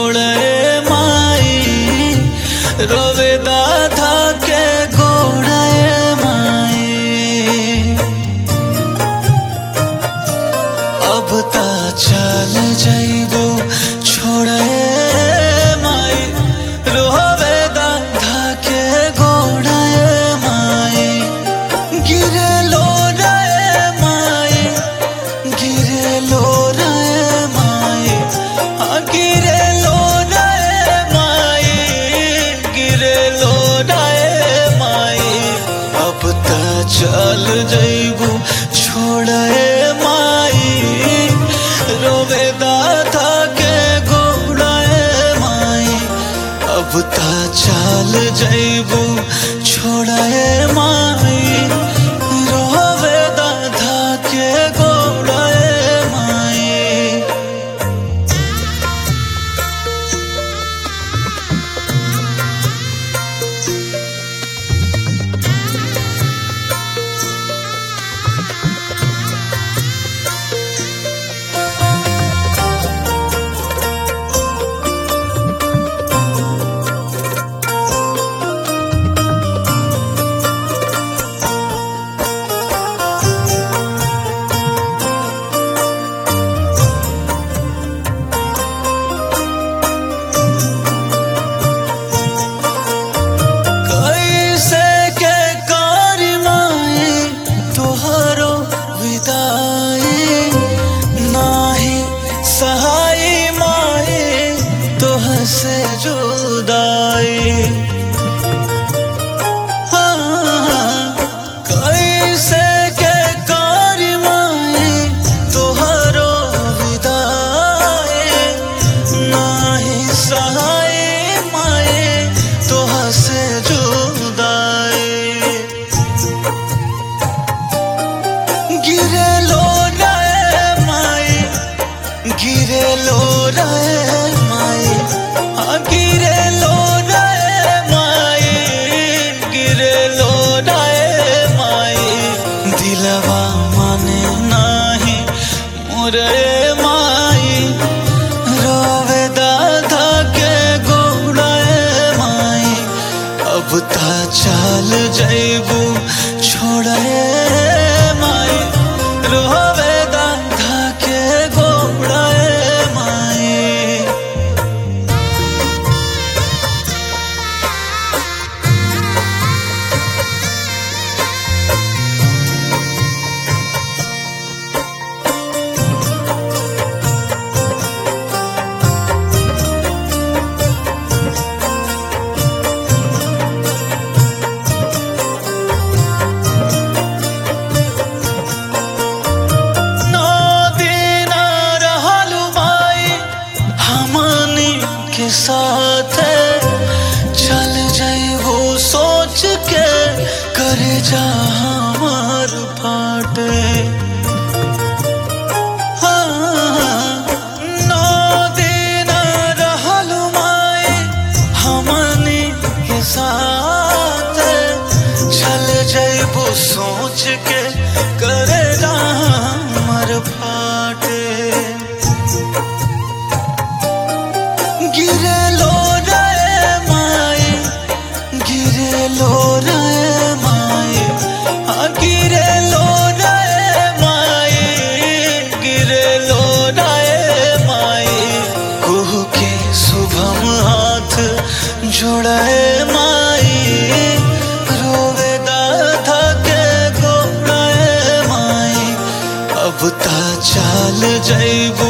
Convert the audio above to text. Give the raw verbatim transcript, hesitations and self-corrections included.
छोड़े माई रोवे दाधा के गोड़े माई। अब ता चल जाइबो छोड़े माई रोवे दाधा के गोड़े माई। गिरे लो रे माई गिरे लो रे माई हाँ गिरे लो रे माई गिरे लो रे माई। अब ता चल जाइबो छोड़े माई रोवे दादा के गोड़े माई। अब ता चल जाइबो छोड़े माई रोवे दादा के गोड़े माई। से जुदाई हाँ, कैसे के कारी माई तोहरो विदाई। नाही सहाय माई तोह से जुदाई। गिरे लो रे माई गिरे लो रे माई गिरे लो रे माई गिरे लो रे माई। दिलवा माने नाही मोरे माई रोवे दादा के गोड़े माई। अब ता चल जाइबो छोड़े माई रोवे दादा के गोड़े माई। के साथ चल जाइबो सोच के करे जा हमार फाटे। हाँ, नौ दिन रहल माई हमनी के साथ चल जाइबो सोच के करे जा हमार फाटे। गिरे लो रे माई गिरे लो रे माई हाँ गिरे लो रे माई गिरे लो रे माई। कुह के शुभम हाथ जोड़े माई रोवे दादा के गोड़े माई। अब ता चल जाइबो